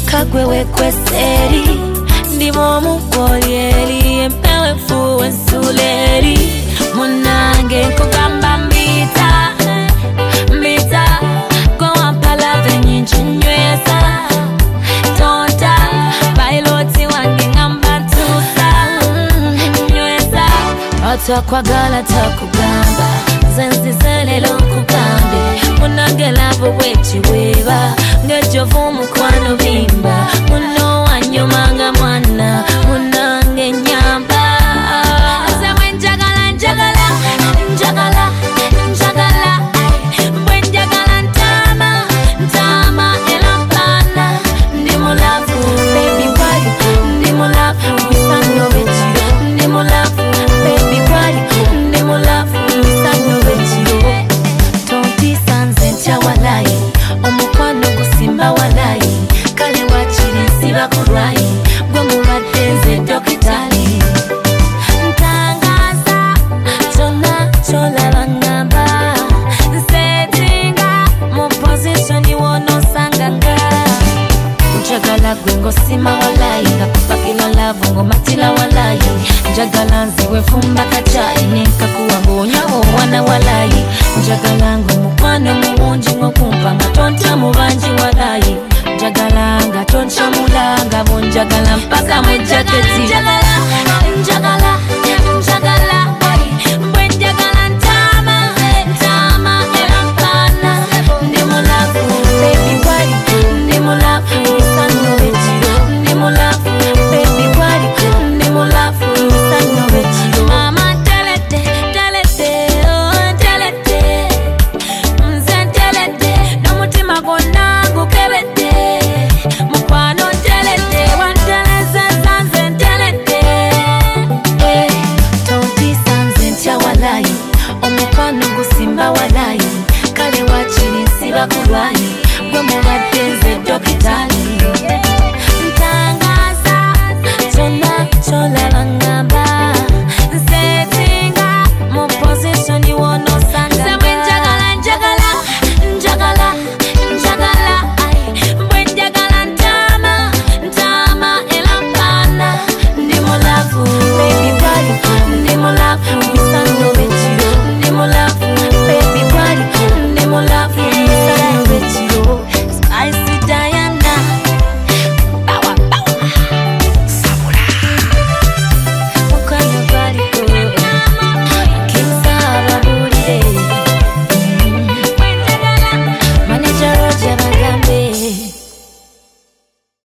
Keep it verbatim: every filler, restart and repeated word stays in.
kagwe wekweseri ndimo mukolyeri empewe fuwe nsuleri munange nkugamba mbita mbita go ampala venyinji nywesa tonta bailoti wange ngamba tusa nywesa atakwagala takugamba zenzizelelo kugambe munange lavo wechiweba ngejovu mukwano bimba muno wanyumanga mwana munange nyamba zewe njagala njagala njagala njagala mwe njagala ntama ntama elampana ndi mulafu baby why ndi mulafu misanyo bechi ndi mulafu baby why ndi mulafu misanyo bechi tonti sanze ntawalai omukwano gusimba walai kale wachiri siba kurwai gwe mubadenze dokitali ntangaza chona chola bangamba nsetinga mu position wono sanganga njagala gwengo sima walai ngakupakila lavo ngomatila walai njagala nziwe fumba kachai nekakuwa ngonyawo wana walai njagala ngo mukwano muwunji ngokumpa ngatonta mubanji walai njagala ngatoncha mulanga bonjagala mpaka mu jaketi njagala